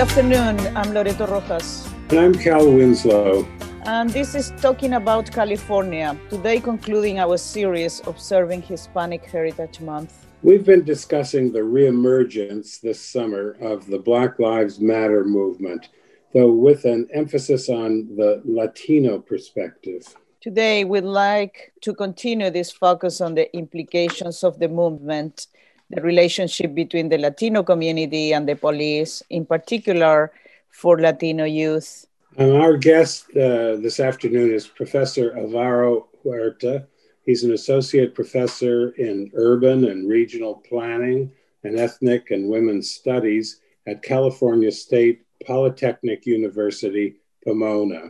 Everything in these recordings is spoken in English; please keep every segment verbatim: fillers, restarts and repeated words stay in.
afternoon. I'm Loreto Rojas. And I'm Cal Winslow. And this is Talking About California, today concluding our series Observing Hispanic Heritage Month. We've been discussing the reemergence this summer of the Black Lives Matter movement, though with an emphasis on the Latino perspective. Today, we'd like to continue this focus on the implications of the movement, the relationship between the Latino community and the police, in particular for Latino youth. And our guest uh, this afternoon is Professor Alvaro Huerta. He's an associate professor in urban and regional planning and ethnic and women's studies at California State Polytechnic University, Pomona.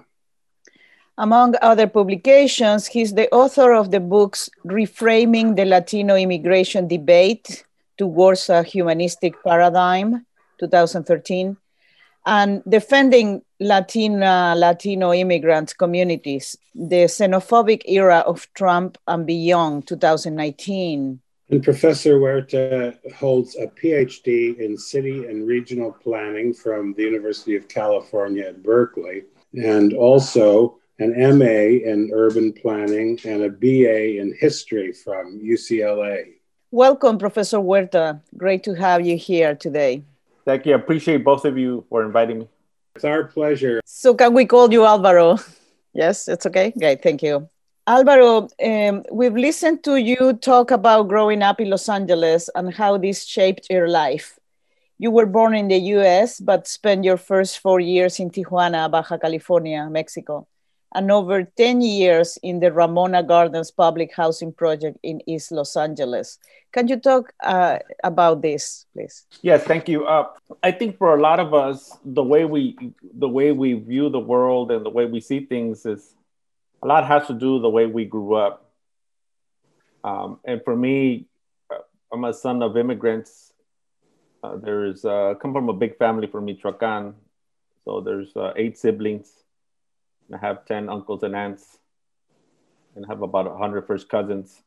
Among other publications, he's the author of the books Reframing the Latino Immigration Debate Towards a Humanistic Paradigm, two thousand thirteen, and Defending Latina, Latino Immigrant Communities, the Xenophobic Era of Trump and Beyond, two thousand nineteen. And Professor Huerta holds a P H D in City and Regional Planning from the University of California at Berkeley, and also an M A in Urban Planning and a B A in History from U C L A. Welcome, Professor Huerta. Great to have you here today. Thank you. I appreciate both of you for inviting me. It's our pleasure. So can we call you Alvaro? Yes, it's okay? Great, thank you. Alvaro, um, we've listened to you talk about growing up in Los Angeles and how this shaped your life. You were born in the U S, but spent your first four years in Tijuana, Baja California, Mexico, and over ten years in the Ramona Gardens Public Housing Project in East Los Angeles. Can you talk uh, about this, please? Yes, thank you. Uh, I think for a lot of us, the way we the way we view the world and the way we see things is a lot has to do with the way we grew up. Um, and for me, I'm a son of immigrants. Uh, there's uh, come from a big family from Michoacan, so there's uh, eight siblings. I have ten uncles and aunts, and have about one hundred first cousins.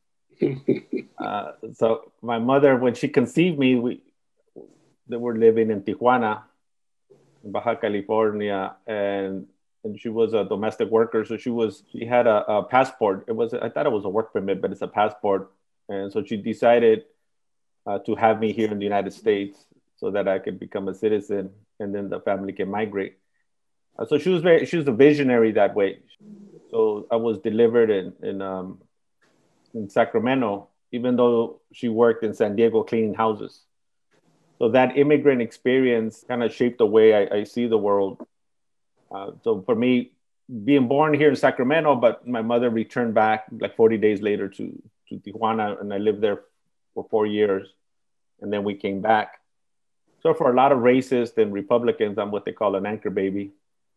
uh, so my mother, when she conceived me, we they were living in Tijuana, in Baja California, and and she was a domestic worker. So she was she had a, a passport. It was I thought it was a work permit, but it's a passport. And so she decided uh, to have me here in the United States so that I could become a citizen, and then the family can migrate. Uh, so she was very she was a visionary that way. So I was delivered in in um, in Sacramento, even though she worked in San Diego cleaning houses. So that immigrant experience kind of shaped the way I, I see the world. Uh, so for me, being born here in Sacramento, but my mother returned back like forty days later to, to Tijuana, and I lived there for four years. And then we came back. So for a lot of racists and Republicans, I'm what they call an anchor baby.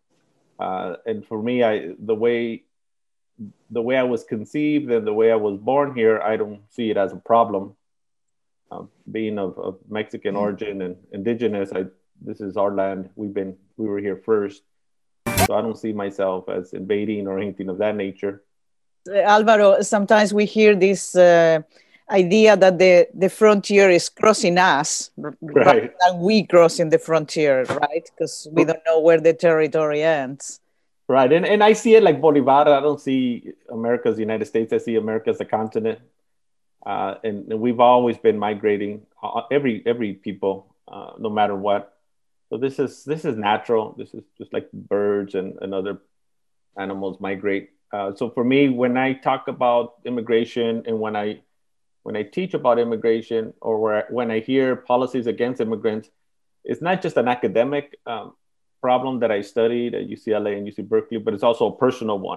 Uh, and for me, I the way the way I was conceived and the way I was born here, I don't see it as a problem. Uh, being of, of Mexican origin and indigenous, I, this is our land. We've been we were here first, so I don't see myself as invading or anything of that nature. Alvaro, sometimes we hear this uh, idea that the, the frontier is crossing us, right, rather than we crossing the frontier, right? Because we don't know where the territory ends. Right, and, and I see it like Bolivar. I don't see America as the United States. I see America as a continent. Uh, and, and we've always been migrating, uh, every every people, uh, no matter what. So this is this is natural. This is just like birds and, and other animals migrate. Uh, so for me, when I talk about immigration and when I when I teach about immigration, or where, when I hear policies against immigrants, it's not just an academic um, problem that I studied at U C L A and U C Berkeley, but it's also a personal one.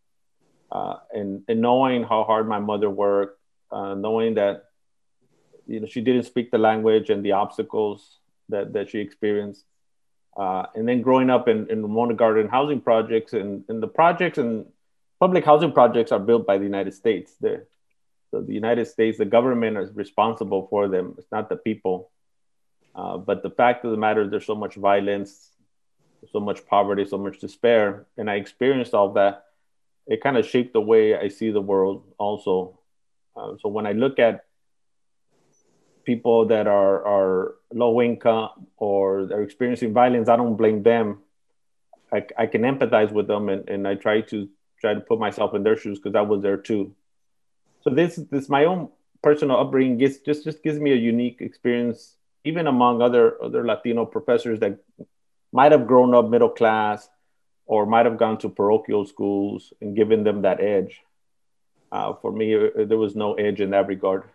Uh, and, and knowing how hard my mother worked, uh, knowing that, you know, she didn't speak the language and the obstacles that, that she experienced. Uh, and then growing up in, in Ramona Garden housing projects, and, and the projects and public housing projects are built by the United States. They're, so the United States, the government is responsible for them. It's not the people. Uh, but the fact of the matter is there's so much violence, so much poverty, so much despair. And I experienced all that. It kind of shaped the way I see the world also. Uh, so when I look at people that are, are low income or they're experiencing violence, I don't blame them. I, I can empathize with them, and, and I try to try to put myself in their shoes because I was there too. So this this my own personal upbringing gets, just just gives me a unique experience, even among other other Latino professors that might have grown up middle class or might have gone to parochial schools and given them that edge. Uh, for me, uh, there was no edge in that regard.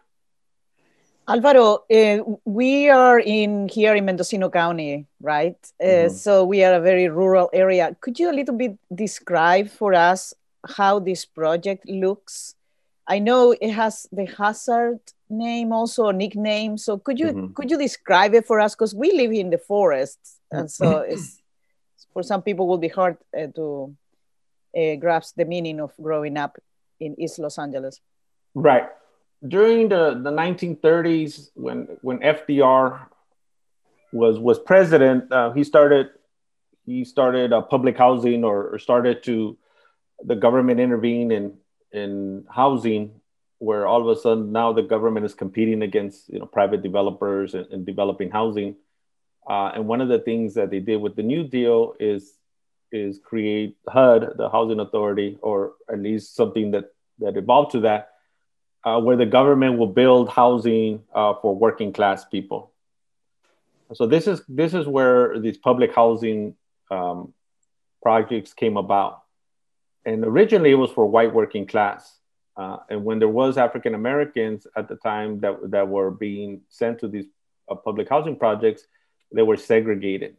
Alvaro, uh, we are in here in Mendocino County, right? Uh, mm-hmm. So we are a very rural area. Could you a little bit describe for us how this project looks? I know it has the Hazard name, also a nickname. So could you mm-hmm. could you describe it for us? Because we live in the forests, and so it's for some people will be hard uh, to uh, grasp the meaning of growing up in East Los Angeles. Right. During the, the nineteen thirties, when when F D R was was president, uh, he started he started uh, public housing, or, or started to the government intervene in in housing, where all of a sudden now the government is competing against, you know, private developers and, and developing housing. Uh, and one of the things that they did with the New Deal is is create H U D, the Housing Authority, or at least something that that evolved to that. Uh, where the government will build housing uh, for working class people. So this is this is where these public housing um, projects came about. And originally it was for white working class. Uh, and when there was African Americans at the time that, that were being sent to these uh, public housing projects, they were segregated.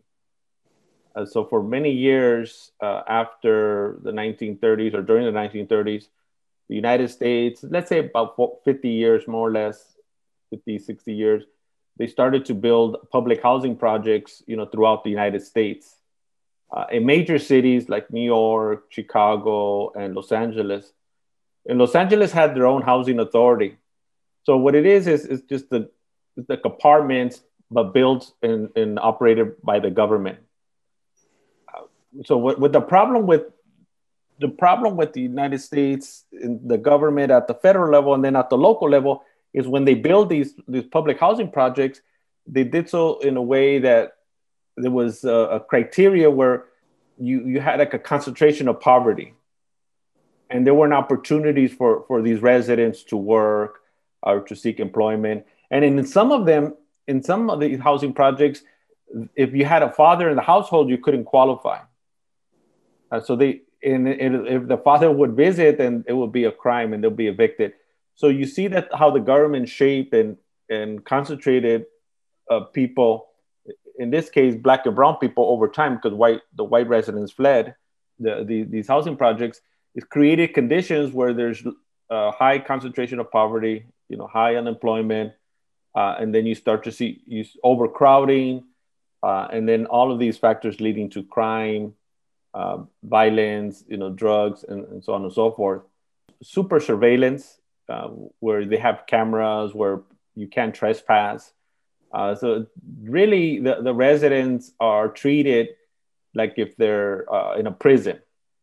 Uh, so for many years uh, after the nineteen thirties or during the nineteen thirties, the United States, let's say about fifty years, more or less, fifty, sixty years, they started to build public housing projects, you know, throughout the United States. Uh, in major cities like New York, Chicago, and Los Angeles. And Los Angeles had their own housing authority. So what it is, is, is just the, the apartments, but built and, and operated by the government. Uh, so what, what the problem with The problem with the United States, in the government at the federal level and then at the local level, is when they build these, these public housing projects, they did so in a way that there was a, a criteria where you, you had like a concentration of poverty. And there weren't opportunities for, for these residents to work or to seek employment. And in some of them, in some of these housing projects, if you had a father in the household, you couldn't qualify. Uh, so they, And if the father would visit, then it would be a crime and they'll be evicted. So you see that how the government shaped and, and concentrated uh, people, in this case, Black and brown people over time, because white the white residents fled the, the, these housing projects, it created conditions where there's a high concentration of poverty, you know, high unemployment, uh, and then you start to see you overcrowding, uh, and then all of these factors leading to crime, Uh, violence, you know, drugs, and, and so on and so forth. Super surveillance, uh, where they have cameras where you can't trespass. Uh, so really, the, the residents are treated like if they're uh, in a prison.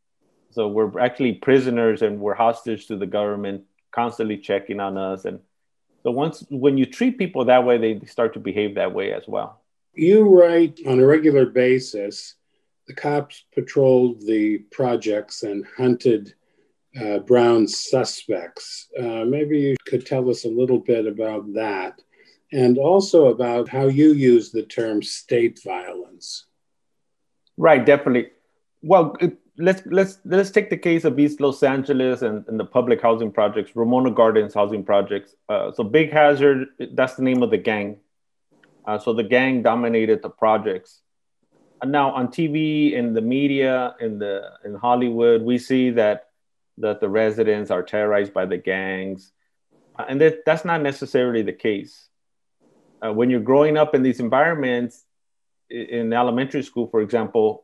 So we're actually prisoners and we're hostage to the government, constantly checking on us. And so once, when you treat people that way, they start to behave that way as well. You write on a regular basis, the cops patrolled the projects and hunted uh, brown suspects. Uh, maybe you could tell us a little bit about that, and also about how you use the term state violence. Right, definitely. Well, it, let's let's let's take the case of East Los Angeles and, and the public housing projects, Ramona Gardens housing projects. Uh, so Big Hazard, that's the name of the gang. Uh, so the gang dominated the projects. And now on T V, in the media, in the in Hollywood, we see that that the residents are terrorized by the gangs, uh, and that, that's not necessarily the case. Uh, when you're growing up in these environments, in elementary school, for example,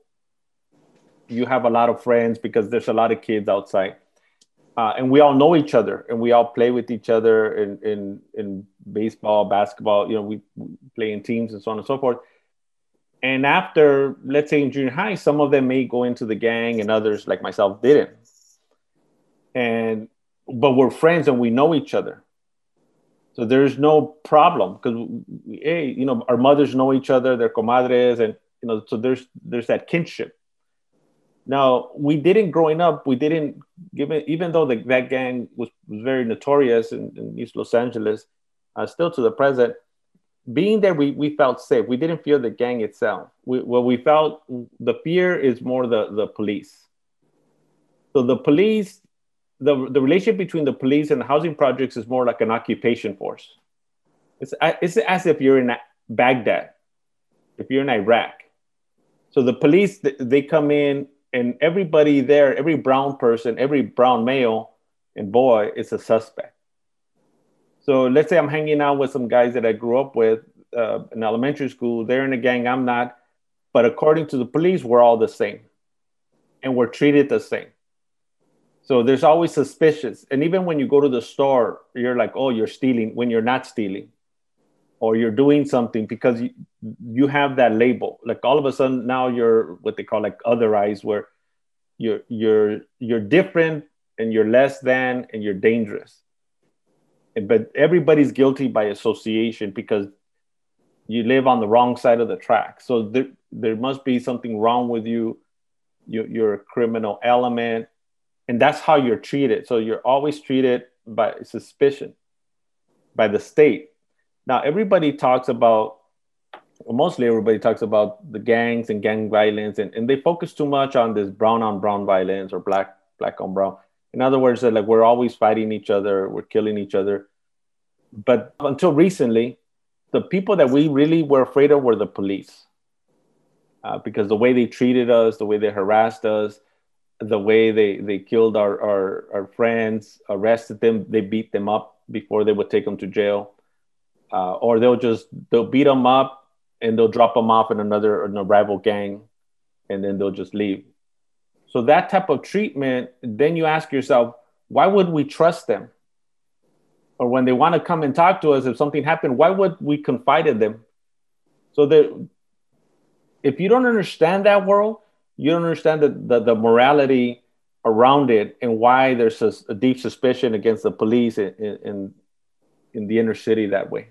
you have a lot of friends because there's a lot of kids outside, uh, and we all know each other, and we all play with each other in in, in baseball, basketball. You know, we, we play in teams and so on and so forth. And after, let's say in junior high, some of them may go into the gang and others like myself didn't. And, but we're friends and we know each other. So there's no problem because, hey, you know, our mothers know each other, they're comadres, and you know, so there's there's that kinship. Now, we didn't growing up, we didn't give it, even though the, that gang was, was very notorious in, in East Los Angeles, uh, still to the present. Being there, we, we felt safe. We didn't fear the gang itself. We, what we felt, the fear is more the, the police. So the police, the, the relationship between the police and the housing projects is more like an occupation force. It's, it's as if you're in Baghdad, if you're in Iraq. So the police, they come in and everybody there, every brown person, every brown male and boy is a suspect. So let's say I'm hanging out with some guys that I grew up with uh, in elementary school. They're in a gang, I'm not. But according to the police, we're all the same. And we're treated the same. So there's always suspicious. And even when you go to the store, you're like, oh, you're stealing when you're not stealing. Or you're doing something because you, you have that label. Like all of a sudden now you're what they call like otherized, where you're, you're, you're different and you're less than and you're dangerous. But everybody's guilty by association because you live on the wrong side of the track. So there, there must be something wrong with you. you. You're a criminal element. And that's how you're treated. So you're always treated by suspicion, by the state. Now, everybody talks about, well, mostly everybody talks about the gangs and gang violence, and, and they focus too much on this brown on brown violence or black, black on brown. In other words, they're like, we're always fighting each other, we're killing each other. But until recently, the people that we really were afraid of were the police. Uh, because the way they treated us, the way they harassed us, the way they, they killed our, our, our friends, arrested them, they beat them up before they would take them to jail. Uh, or they'll just, they'll beat them up and they'll drop them off in another, in a rival gang, and then they'll just leave. So that type of treatment, then you ask yourself, why would we trust them? Or when they want to come and talk to us, if something happened, why would we confide in them? So that if you don't understand that world, you don't understand the, the, the morality around it and why there's a, a deep suspicion against the police in, in, in the inner city that way.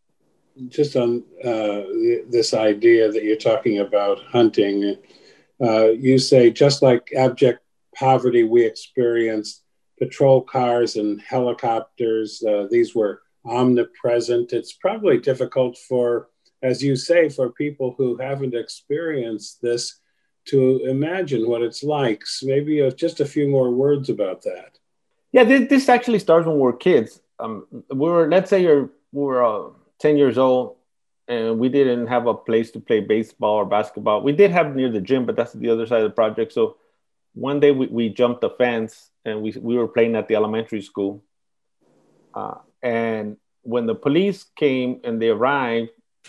Just on uh, this idea that you're talking about hunting, uh, you say, just like abject poverty we experienced, patrol cars and helicopters, uh, these were omnipresent. It's probably difficult for, as you say, for people who haven't experienced this to imagine what it's like. So maybe uh, just a few more words about that. Yeah, this, this actually starts when we were kids. Um, we were, let's say you're, we were uh, ten years old and we didn't have a place to play baseball or basketball. We did have near the gym, but that's the other side of the project. So one day we, we jumped the fence and we, we were playing at the elementary school. Uh, and when the police came and they arrived,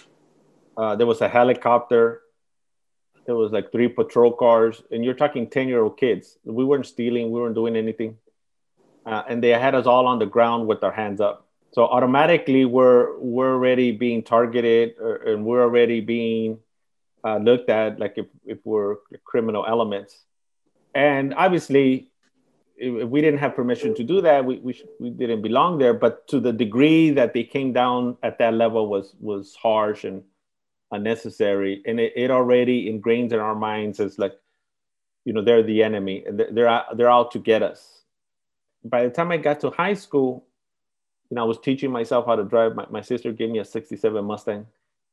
uh, there was a helicopter. There was like three patrol cars, and you're talking ten-year-old kids. We weren't stealing. We weren't doing anything. Uh, and they had us all on the ground with our hands up. So automatically we're, we're already being targeted, or, and we're already being uh, looked at like if, if we're criminal elements. And obviously, if we didn't have permission to do that, we, we, sh- we didn't belong there. But to the degree that they came down at that level was, was harsh and unnecessary. And it, it already ingrains in our minds as like, you know, they're the enemy and they're out, they're out to get us. By the time I got to high school, you know, I was teaching myself how to drive. My, my sister gave me a sixty-seven Mustang,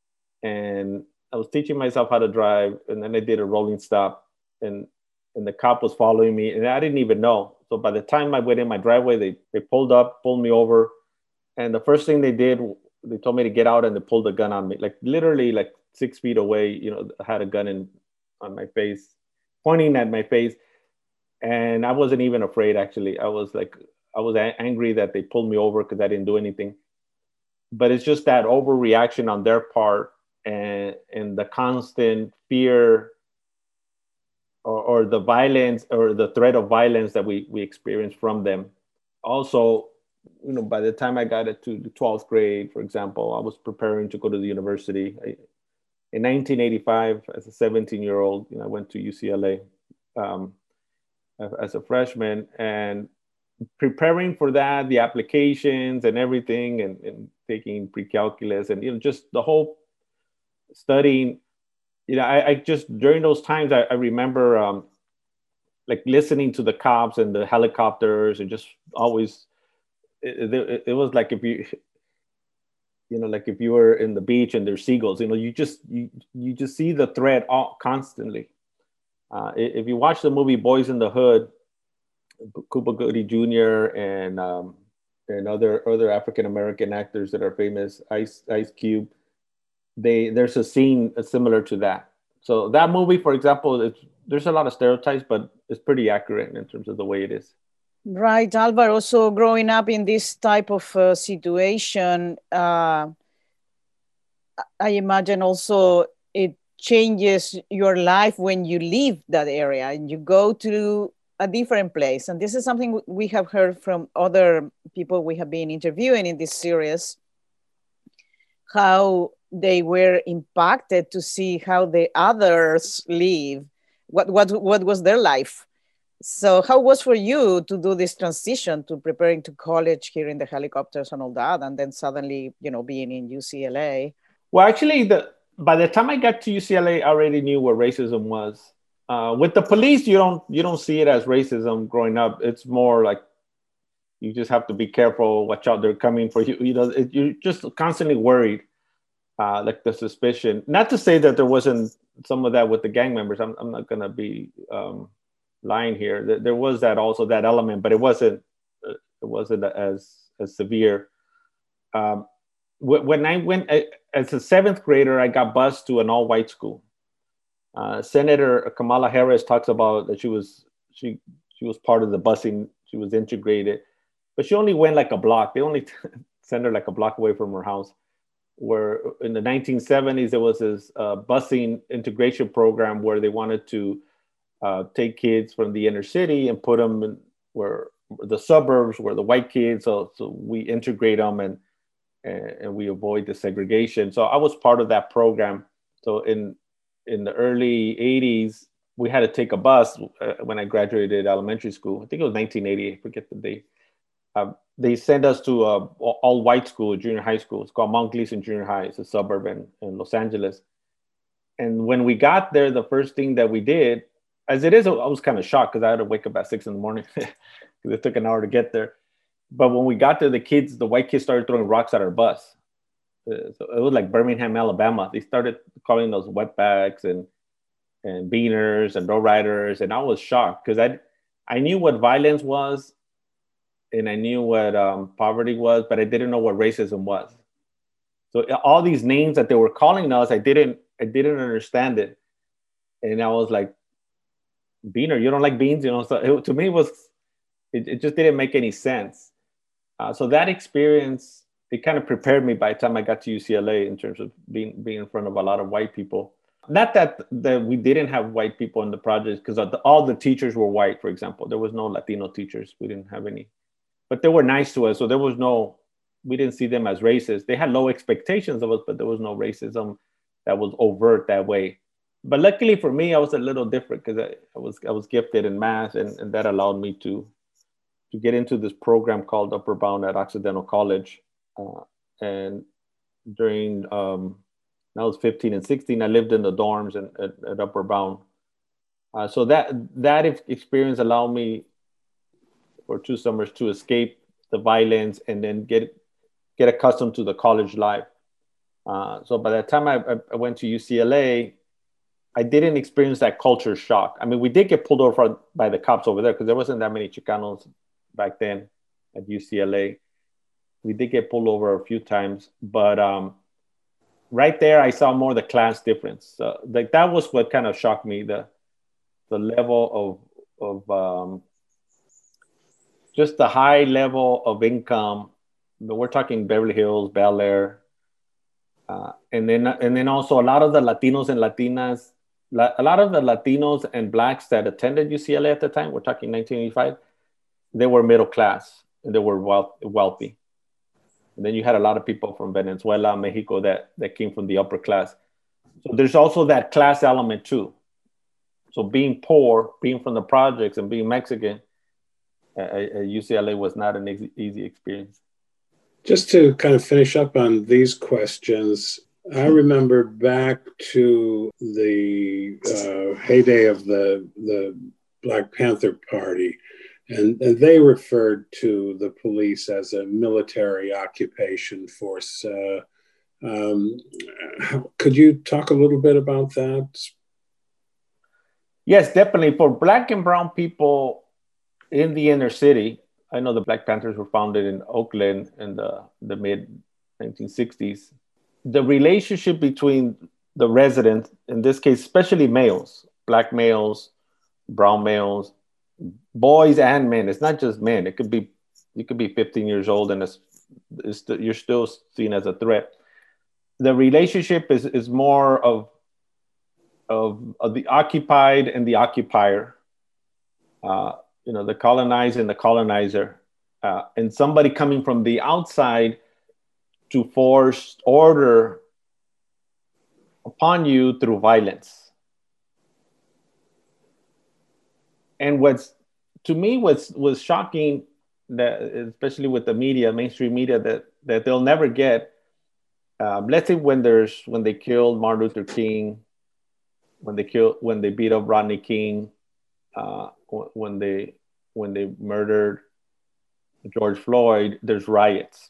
and I was teaching myself how to drive. And then I did a rolling stop, and and the cop was following me, and I didn't even know. So by the time I went in my driveway, they they pulled up, pulled me over, and the first thing they did, they told me to get out, and they pulled a gun on me, like literally like six feet away. You know, I had a gun in on my face, pointing at my face. And I wasn't even afraid, actually. I was like, I was a- angry that they pulled me over because I didn't do anything. But it's just that overreaction on their part, and, and the constant fear or, or the violence or the threat of violence that we, we experience from them. Also, you know, by the time I got it to the twelfth grade, for example, I was preparing to go to the university. I, in nineteen eighty-five, as a seventeen-year-old, you know, I went to U C L A. Um, as a freshman, and preparing for that, the applications and everything, and, and taking pre-calculus, and you know, just the whole studying. You know, I, I just during those times, I, I remember um, like listening to the cops and the helicopters, and just always it, it, it was like if you you know like if you were in the beach and there's seagulls, you know, you just you you just see the threat all constantly. Uh, if you watch the movie Boys in the Hood, Cuba Gooding Junior and um, and other other African American actors that are famous, Ice Ice Cube, they there's a scene similar to that. So that movie, for example, it's, there's a lot of stereotypes, but it's pretty accurate in terms of the way it is. Right, Alvaro. So growing up in this type of uh, situation, uh, I imagine also it changes your life when you leave that area and you go to a different place. And this is something we have heard from other people we have been interviewing in this series, how they were impacted to see how the others live, what, what, what was their life. So how was for you to do this transition to preparing to college, hearing the helicopters and all that, and then suddenly, you know, being in U C L A? Well, actually, the by the time I got to U C L A, I already knew what racism was. Uh, with the police, you don't you don't see it as racism growing up. It's more like you just have to be careful, watch out, they're coming for you. You know, it, you're just constantly worried, uh, like the suspicion. Not to say that there wasn't some of that with the gang members. I'm I'm not gonna be um, lying here. There, there was that also that element, but it wasn't uh, it wasn't as as severe. Um, when I went as a seventh grader, I got bused to an all-white school. Uh, Senator Kamala Harris talks about that she was she she was part of the busing. She was integrated, but she only went like a block. They only sent her like a block away from her house. Where in the nineteen seventies there was this uh, busing integration program where they wanted to uh, take kids from the inner city and put them in where the suburbs, where the white kids. So so we integrate them and. and we avoid the segregation. So I was part of that program. So in in the early eighties, we had to take a bus uh, when I graduated elementary school. I think it was nineteen eighty, I forget the date. Um, they sent us to a all white school, junior high school. It's called Mount Gleason Junior High. It's a suburb in, in Los Angeles. And when we got there, the first thing that we did, as it is, I was kind of shocked because I had to wake up at six in the morning because it took an hour to get there. But when we got there, the kids, the white kids started throwing rocks at our bus. Uh, so it was like Birmingham, Alabama. They started calling those wetbacks and and beaners and lowriders. And I was shocked because I I knew what violence was and I knew what um, poverty was, but I didn't know what racism was. So all these names that they were calling us, I didn't I didn't understand it. And I was like, beaner, you don't like beans? You know, so it, to me it was, it, it just didn't make any sense. Uh, so that experience, it kind of prepared me by the time I got to U C L A in terms of being being in front of a lot of white people. Not that that we didn't have white people in the projects, because all the teachers were white, for example. There was no Latino teachers. We didn't have any. But they were nice to us. So there was no, we didn't see them as racist. They had low expectations of us, but there was no racism that was overt that way. But luckily for me, I was a little different because I, I was I was gifted in math, and, and that allowed me to to get into this program called Upward Bound at Occidental College. Uh, and during, um, I was fifteen and sixteen, I lived in the dorms in, at, at Upward Bound. Uh, so that that experience allowed me for two summers to escape the violence and then get get accustomed to the college life. Uh, so by the time I, I went to U C L A, I didn't experience that culture shock. I mean, we did get pulled over by the cops over there because there wasn't that many Chicanos back then at U C L A. We did get pulled over a few times, but um, right there, I saw more the class difference. Uh, like that was what kind of shocked me, the the level of, of um, just the high level of income. But we're talking Beverly Hills, Bel Air, uh, and then and then also a lot of the Latinos and Latinas, a lot of the Latinos and Blacks that attended U C L A at the time, we're talking nineteen eighty-five, they were middle class and they were wealth, wealthy. And then you had a lot of people from Venezuela, Mexico that, that came from the upper class. So there's also that class element too. So being poor, being from the projects and being Mexican at, at U C L A was not an easy, easy experience. Just to kind of finish up on these questions, I remember back to the uh, heyday of the, the Black Panther Party, and, and they referred to the police as a military occupation force. Uh, um, could you talk a little bit about that? Yes, definitely. For Black and brown people in the inner city, I know the Black Panthers were founded in Oakland in the, the mid nineteen sixties. The relationship between the residents, in this case, especially males, Black males, brown males, boys and men. It's not just men. It could be, you could be fifteen years old and it's, it's, you're still seen as a threat. The relationship is, is more of, of, of the occupied and the occupier. Uh, you know, the colonized and the colonizer, uh, and somebody coming from the outside to force order upon you through violence. And what's, to me, what's was shocking, that especially with the media, mainstream media, that that they'll never get. Um, let's say when there's when they killed Martin Luther King, when they killed when they beat up Rodney King, uh, when they when they murdered George Floyd, there's riots.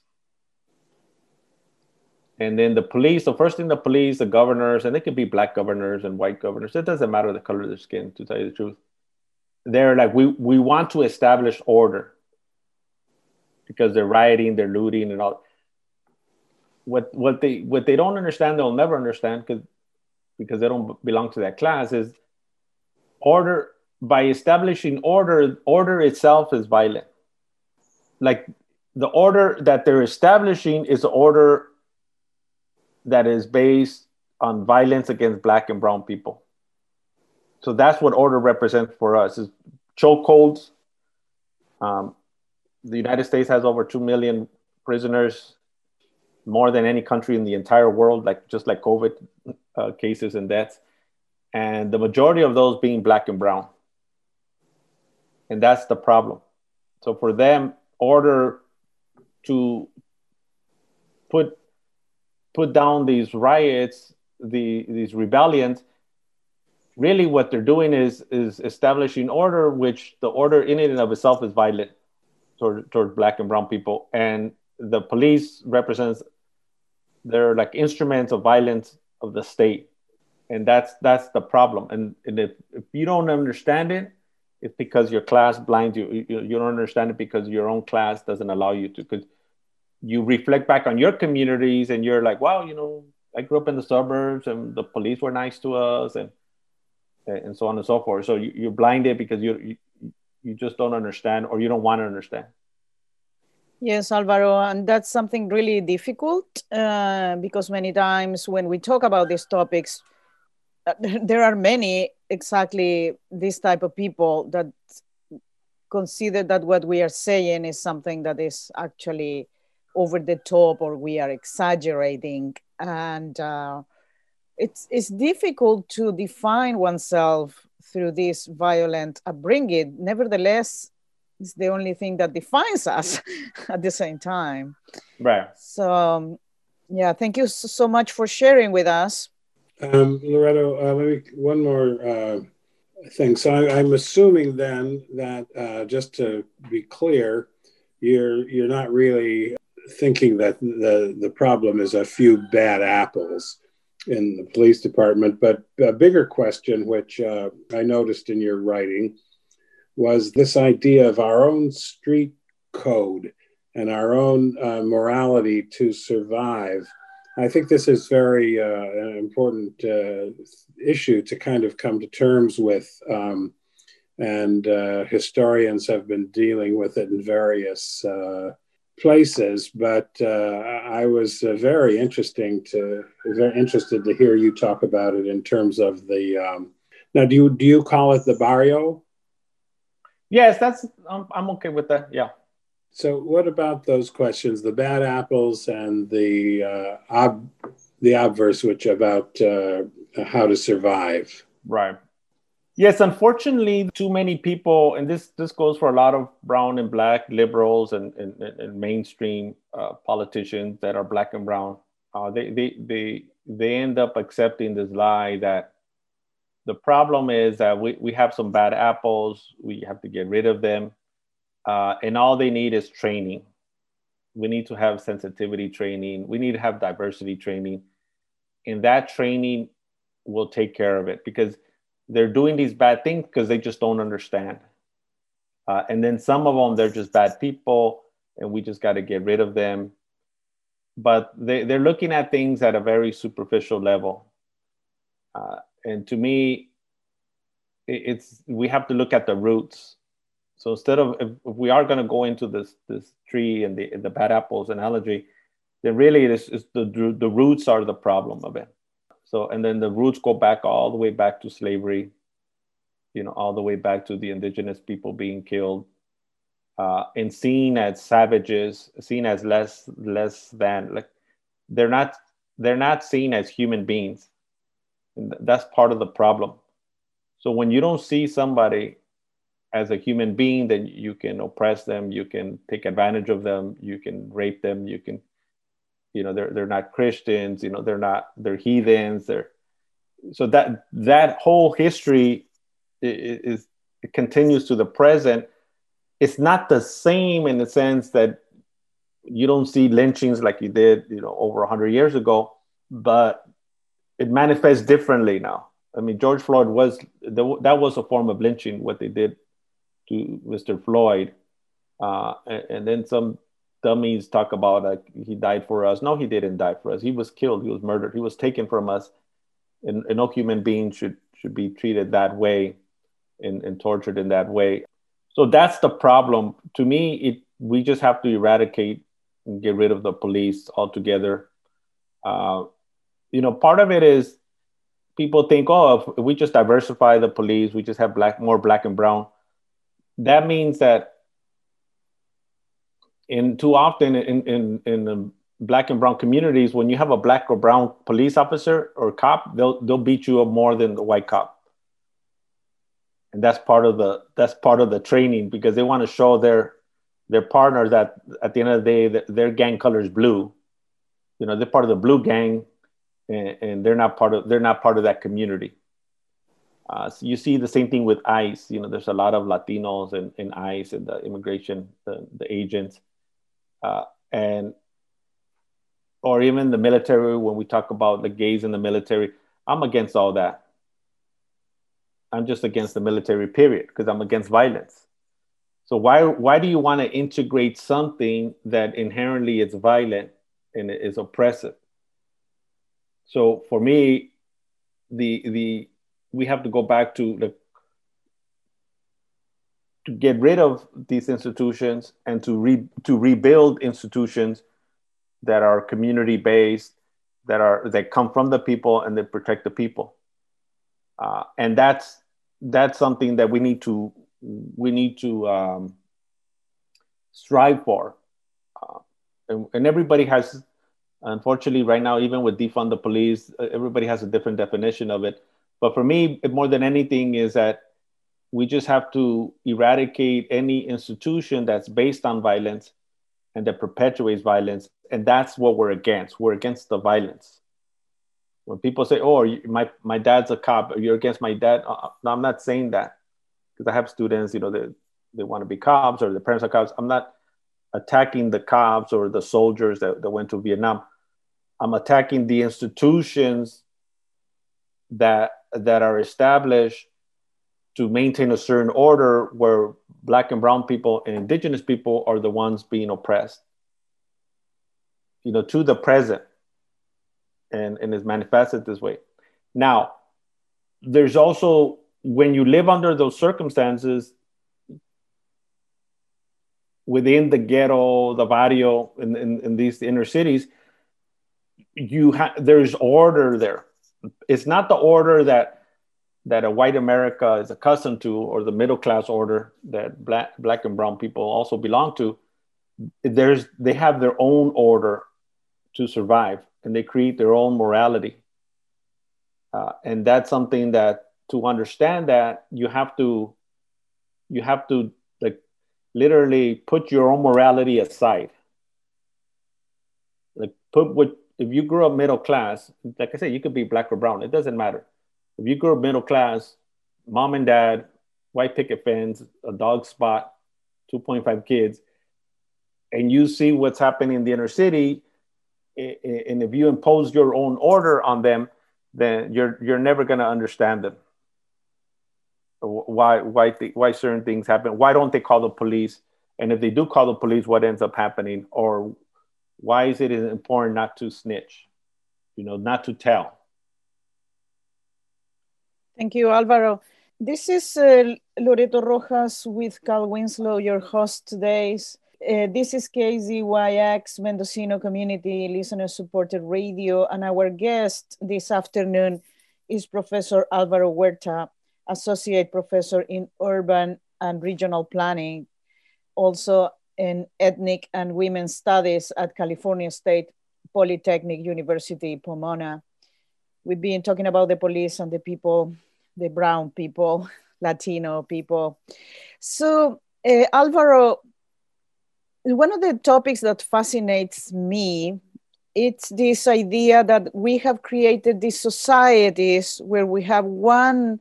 And then the police, the first thing the police, the governors, and they could be Black governors and white governors, it doesn't matter the color of their skin, to tell you the truth. They're like, we, we want to establish order because they're rioting, they're looting and all. What, what, they, what they don't understand, they'll never understand because because they don't belong to that class, is order. By establishing order, order itself is violent. Like the order that they're establishing is the order that is based on violence against Black and brown people. So that's what order represents for us, is chokeholds. Um, the United States has over two million prisoners, more than any country in the entire world, like just like COVID uh, cases and deaths. And the majority of those being Black and brown. And that's the problem. So for them, order to put put down these riots, the these rebellions, really what they're doing is is establishing order, which the order in and of itself is violent toward, toward Black and brown people. And the police represents, they're like instruments of violence of the state. And that's that's the problem. And, and if, if you don't understand it, it's because your class blinds you. you. You don't understand it because your own class doesn't allow you to. Because you reflect back on your communities and you're like, wow, you know, I grew up in the suburbs and the police were nice to us and and so on and so forth. So you, you're blinded because you, you you just don't understand, or you don't want to understand. Yes, Alvaro, and that's something really difficult uh, because many times when we talk about these topics, uh, there are many exactly this type of people that consider that what we are saying is something that is actually over the top, or we are exaggerating. And uh, it's, it's difficult to define oneself through this violent upbringing. Nevertheless, it's the only thing that defines us at the same time. Right. So, um, yeah, thank you so much for sharing with us. Um, Loreto, uh, let me, one more uh, thing. So I, I'm assuming then that, uh, just to be clear, you're you're not really thinking that the, the problem is a few bad apples in the police department, but a bigger question, which uh, I noticed in your writing, was this idea of our own street code and our own uh, morality to survive. I think this is very uh, an important uh, issue to kind of come to terms with, um, and uh, historians have been dealing with it in various uh, places. But uh, I was uh, very interesting to very interested to hear you talk about it in terms of the. Um, now, do you do you call it the barrio? Yes, that's, I'm, I'm okay with that. Yeah. So what about those questions, the bad apples and the uh, ob- the obverse, which about uh, how to survive? Right. Yes, unfortunately, too many people, and this this goes for a lot of brown and black liberals and and, and mainstream uh, politicians that are black and brown. Uh, they they they they end up accepting this lie that the problem is that we, we have some bad apples, we have to get rid of them, uh, and all they need is training. We need to have sensitivity training. We need to have diversity training, and that training will take care of it because they're doing these bad things because they just don't understand. Uh, and then some of them, they're just bad people and we just got to get rid of them. But they, they're looking at things at a very superficial level. Uh, and to me, it's we have to look at the roots. So instead of, if, if we are going to go into this this tree and the, the bad apples analogy, then really it is, it's the, the roots are the problem of it. So, and then the roots go back all the way back to slavery, you know, all the way back to the indigenous people being killed uh, and seen as savages, seen as less, less than, like they're not, they're not seen as human beings. And that's part of the problem. So when you don't see somebody as a human being, then you can oppress them, you can take advantage of them, you can rape them, you can, you know, they're they're not Christians, you know, they're not, they're heathens, they're so that that whole history is, is it continues to the present. It's not the same in the sense that you don't see lynchings like you did, you know, over a hundred years ago, but it manifests differently now. I mean, George Floyd was that was a form of lynching, what they did to Mister Floyd, uh, and, and then some dummies talk about like he died for us. No, he didn't die for us. He was killed. He was murdered. He was taken from us, and, and no human being should should be treated that way and, and tortured in that way. So that's the problem. To me, it we just have to eradicate and get rid of the police altogether. Uh, you know, part of it is people think, oh, if, if we just diversify the police, we just have black more black and brown. That means that in too often in in in the black and brown communities, when you have a black or brown police officer or cop, they'll they'll beat you up more than the white cop. And that's part of the that's part of the training because they want to show their their partner that at the end of the day that their gang color is blue. You know, they're part of the blue gang, and, and they're not part of they're not part of that community. Uh, so you see the same thing with ICE. You know, there's a lot of Latinos in, in ICE and the immigration, the, the agents, uh, and or even the military. When we talk about the gays in the military, I'm against all that. I'm just against the military, period, because I'm against violence. So why why do you want to integrate something that inherently is violent and is oppressive? So for me, the the we have to go back to the to get rid of these institutions and to re, to rebuild institutions that are community based, that are that come from the people and that protect the people. Uh, and that's that's something that we need to we need to um, strive for. Uh, and, and everybody has, unfortunately, right now, even with defund the police, everybody has a different definition of it. But for me, more than anything, is that we just have to eradicate any institution that's based on violence and that perpetuates violence. And that's what we're against. We're against the violence. When people say, oh, my, my dad's a cop, you're against my dad. Uh, no, I'm not saying that, because I have students, you know, they, they want to be cops or their parents are cops. I'm not attacking the cops or the soldiers that, that went to Vietnam. I'm attacking the institutions that that are established to maintain a certain order where black and brown people and indigenous people are the ones being oppressed, you know, to the present, and, and is manifested this way. Now, there's also, when you live under those circumstances, within the ghetto, the barrio, in, in, in these inner cities, you ha- there's order there. It's not the order that that a white America is accustomed to, or the middle class order that black black and brown people also belong to. There's they have their own order to survive, and they create their own morality, uh, and that's something that to understand that, you have to you have to like literally put your own morality aside. Like put what if you grew up middle class, like I said, you could be black or brown, it doesn't matter. If you grew up middle class, mom and dad, white picket fence, a dog spot, two point five kids, and you see what's happening in the inner city, and if you impose your own order on them, then you're you're never going to understand them. Why why th- why certain things happen? Why don't they call the police? And if they do call the police, what ends up happening? Or why is it important not to snitch? You know, not to tell. Thank you, Alvaro. This is uh, Loreto Rojas with Cal Winslow, your host today. Uh, this is K Z Y X Mendocino Community Listener Supported Radio, and our guest this afternoon is Professor Alvaro Huerta, Associate Professor in Urban and Regional Planning, also in Ethnic and Women's Studies at California State Polytechnic University, Pomona. We've been talking about the police and the people, the brown people, Latino people. So, uh, Alvaro, one of the topics that fascinates me, it's this idea that we have created these societies where we have one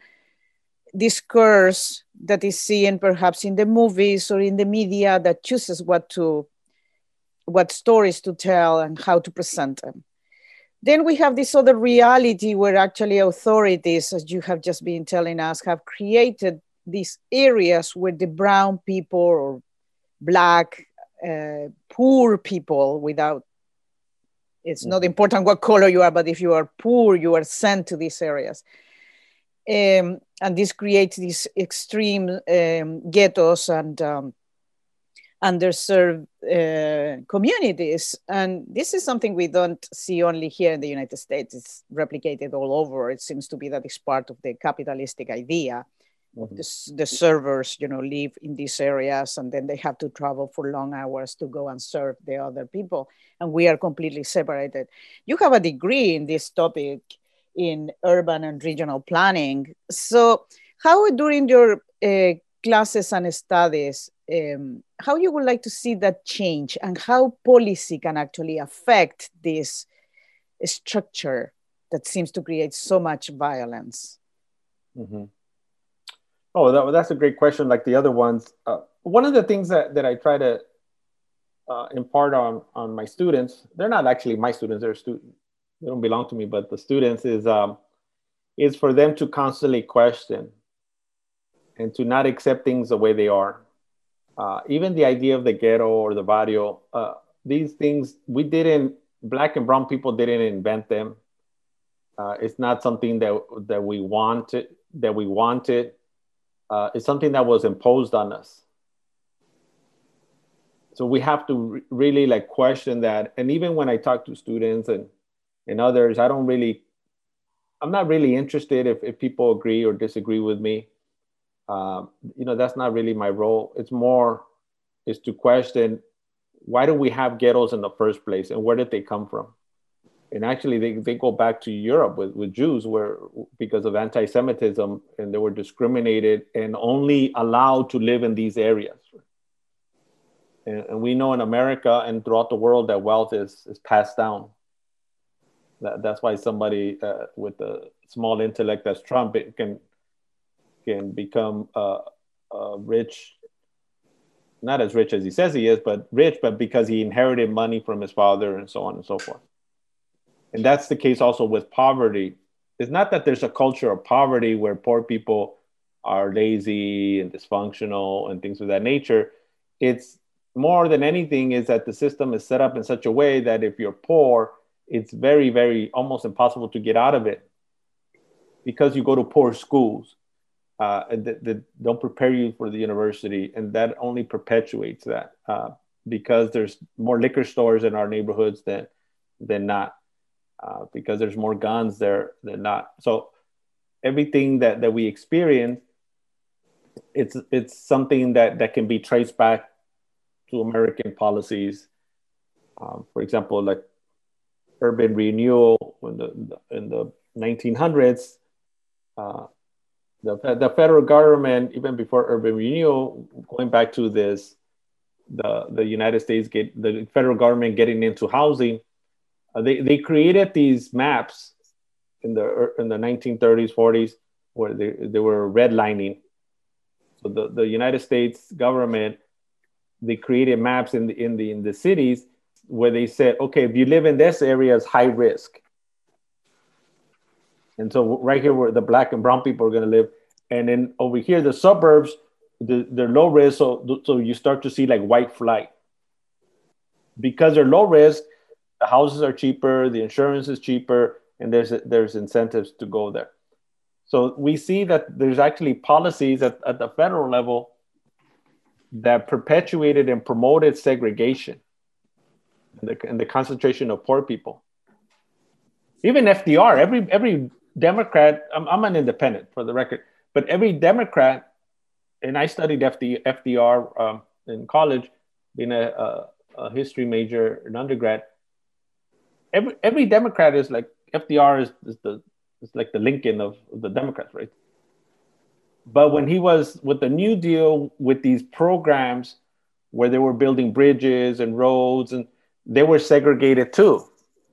discourse that is seen perhaps in the movies or in the media that chooses what to, what stories to tell and how to present them. Then we have this other reality where actually authorities, as you have just been telling us, have created these areas where the brown people or black, uh, poor people without, it's mm-hmm. not important what color you are, but if you are poor, you are sent to these areas. Um, and this creates these extreme um, ghettos and um, underserved uh, communities. And this is something we don't see only here in the United States. It's replicated all over. It seems to be that it's part of the capitalistic idea. Mm-hmm. the, the servers, you know, live in these areas and then they have to travel for long hours to go and serve the other people. And we are completely separated. You have a degree in this topic in urban and regional planning. So how during your uh, classes and studies, um, how you would like to see that change and how policy can actually affect this structure that seems to create so much violence? Mm-hmm. Oh, that, that's a great question. Like the other ones, uh, one of the things that, that I try to uh, impart on, on my students, they're not actually my students, they're students, they don't belong to me, but the students is, um, is for them to constantly question and to not accept things the way they are. Uh, even the idea of the ghetto or the barrio, uh, these things, we didn't, black and brown people didn't invent them. Uh, it's not something that, that we wanted, that we wanted. Uh, it's something that was imposed on us. So we have to re- really like question that. And even when I talk to students and, and others, I don't really, I'm not really interested if, if people agree or disagree with me. Um, you know, that's not really my role. It's more is to question, why do we have ghettos in the first place and where did they come from? And actually they, they go back to Europe with, with Jews where because of anti-Semitism and they were discriminated and only allowed to live in these areas. And, and we know in America and throughout the world that wealth is, is passed down. That, that's why somebody uh, with a small intellect as Trump it can, can become uh, uh, rich, not as rich as he says he is, but rich, but because he inherited money from his father and so on and so forth. And that's the case also with poverty. It's not that there's a culture of poverty where poor people are lazy and dysfunctional and things of that nature. It's more than anything is that the system is set up in such a way that if you're poor, it's very, very almost impossible to get out of it because you go to poor schools uh, that, that don't prepare you for the university. And that only perpetuates that uh, because there's more liquor stores in our neighborhoods than, than not. Uh, because there's more guns there than not. So everything that, that we experience, it's it's something that, that can be traced back to American policies. Um, for example, like urban renewal in the, in the nineteen hundreds, uh, The, the federal government, even before urban renewal, going back to this, the, the United States, get the federal government getting into housing, uh, they, they created these maps in the, in the nineteen thirties, forties, where they, they were redlining. So the, the United States government, they created maps in the, in the, in the cities where they said, okay, if you live in this area, it's high risk. And so right here, where the black and brown people are going to live. And then over here, the suburbs, the, they're low risk. So, so you start to see like white flight. Because they're low risk, the houses are cheaper, the insurance is cheaper, and there's, there's incentives to go there. So we see that there's actually policies at, at the federal level that perpetuated and promoted segregation and the, and the concentration of poor people. Even F D R, every, every Democrat, I'm, I'm an independent for the record, but every Democrat, and I studied F D, F D R um, in college, being a, a, a history major in undergrad, every, every Democrat is like, F D R is, is the It's like the Lincoln of the Democrats, right? But when he was with the New Deal, with these programs where they were building bridges and roads, and they were segregated too.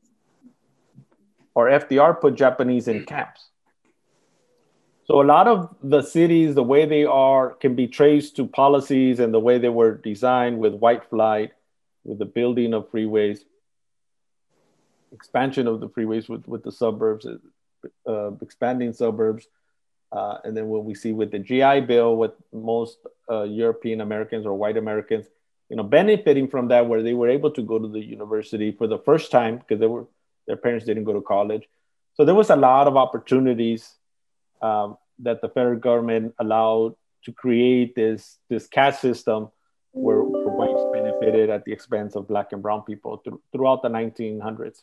Or F D R put Japanese in camps. So a lot of the cities, the way they are, can be traced to policies and the way they were designed with white flight, with the building of freeways, expansion of the freeways with, with the suburbs, uh, expanding suburbs. Uh, and then what we see with the G I Bill, with most uh, European Americans or white Americans, you know, benefiting from that, where they were able to go to the university for the first time because they were, their parents didn't go to college. So there was a lot of opportunities um, that the federal government allowed to create this, this caste system where, where whites benefited at the expense of black and brown people th- throughout the nineteen hundreds.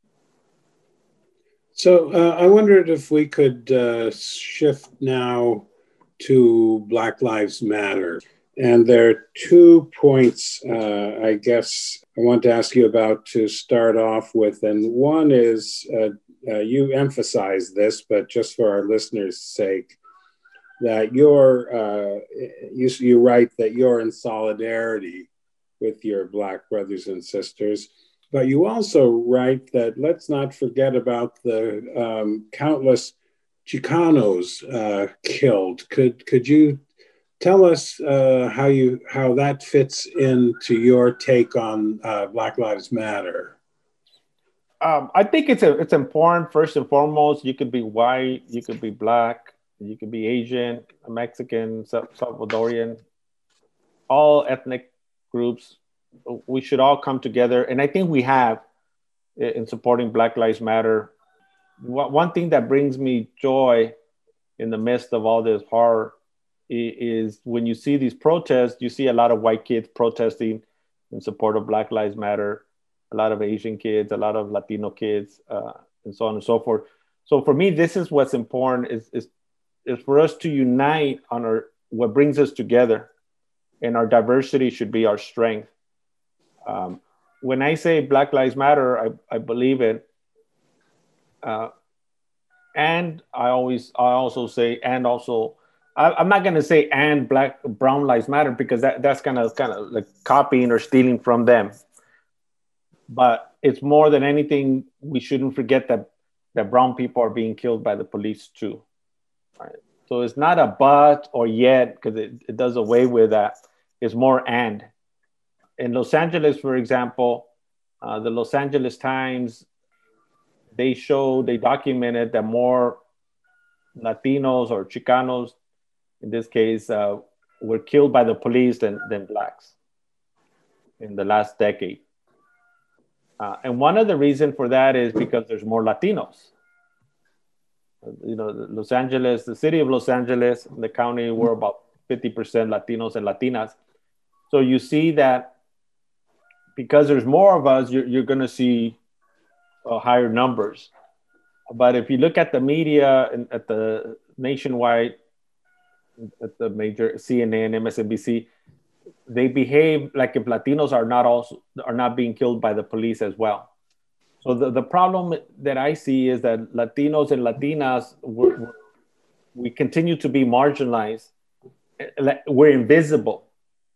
So uh, I wondered if we could uh, shift now to Black Lives Matter. And there are two points, uh, I guess, I want to ask you about to start off with. And one is, uh, uh, you emphasize this, but just for our listeners' sake, that you're, uh, you, you write that you're in solidarity with your Black brothers and sisters. But you also write that let's not forget about the um, countless Chicanos uh, killed. Could could you tell us uh, how you how that fits into your take on uh, Black Lives Matter? Um, I think it's a, it's important. First and foremost, you could be white, you could be black, you could be Asian, Mexican, Salvadorian, all ethnic groups. We should all come together. And I think we have in supporting Black Lives Matter. One thing that brings me joy in the midst of all this horror is when you see these protests, you see a lot of white kids protesting in support of Black Lives Matter, a lot of Asian kids, a lot of Latino kids, uh, and so on and so forth. So for me, this is what's important, is, is, is for us to unite on our, what brings us together, and our diversity should be our strength. Um, when I say Black Lives Matter, I, I believe it. Uh, and I always, I also say, and also, I, I'm not going to say and Black, Brown Lives Matter, because that, that's kind of kind of like copying or stealing from them. But it's more than anything, we shouldn't forget that, that brown people are being killed by the police too. Right? So it's not a but or yet, because it, it does away with that. It's more and. In Los Angeles, for example, uh, the Los Angeles Times, they showed, they documented that more Latinos or Chicanos, in this case, uh, were killed by the police than, than Blacks in the last decade. Uh, and one of the reasons for that is because there's more Latinos. You know, Los Angeles, the city of Los Angeles, the county, were about fifty percent Latinos and Latinas. So you see that because there's more of us, you're, you're going to see uh, higher numbers. But if you look at the media and at the nationwide, at the major C N N, M S N B C, they behave like if Latinos are not also are not being killed by the police as well. So the, the problem that I see is that Latinos and Latinas were, we continue to be marginalized. We're invisible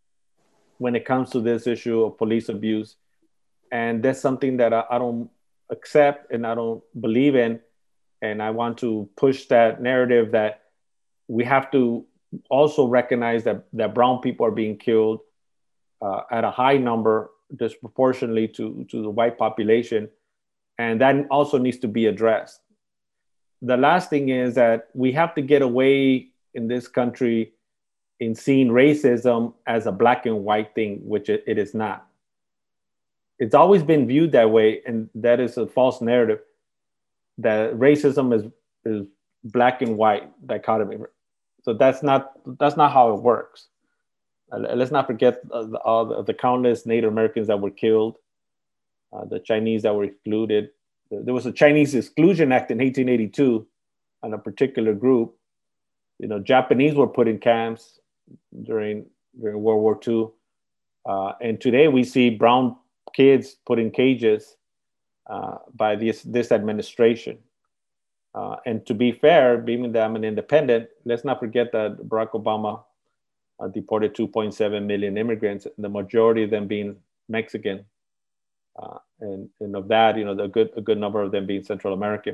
when it comes to this issue of police abuse. And that's something that I, I don't accept and I don't believe in. And I want to push that narrative that we have to also recognize that, that brown people are being killed uh, at a high number, disproportionately to, to the white population. And that also needs to be addressed. The last thing is that we have to get away in this country in seeing racism as a black and white thing, which it, it is not. It's always been viewed that way, and that is a false narrative, that racism is, is black and white dichotomy. So that's not, that's not how it works. Uh, let's not forget uh, the, all the, the countless Native Americans that were killed, uh, the Chinese that were excluded. There was a Chinese Exclusion Act in eighteen eighty-two on a particular group. You know, Japanese were put in camps during, during World War Two. Uh, and today we see brown kids put in cages uh, by this, this administration. Uh, and to be fair, being that I'm an independent, let's not forget that Barack Obama uh, deported two point seven million immigrants, the majority of them being Mexican. Uh, and, and of that, you know, a good, a good number of them being Central American.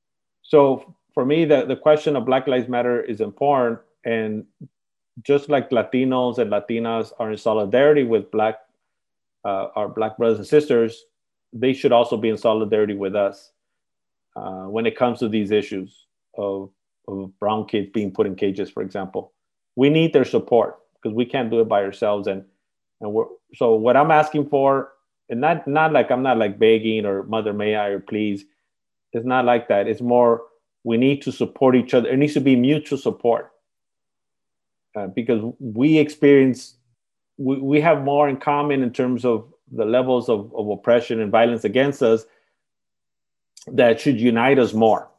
So for me, the, the question of Black Lives Matter is important. And just like Latinos and Latinas are in solidarity with Black, uh, our Black brothers and sisters, they should also be in solidarity with us uh, when it comes to these issues of, of brown kids being put in cages, for example. We need their support because we can't do it by ourselves. And, and we're, so what I'm asking for, and not, not like I'm not like begging or mother may I or please. It's not like that. It's more, we need to support each other. It needs to be mutual support uh, because we experience, we, we have more in common in terms of the levels of, of oppression and violence against us that should unite us more.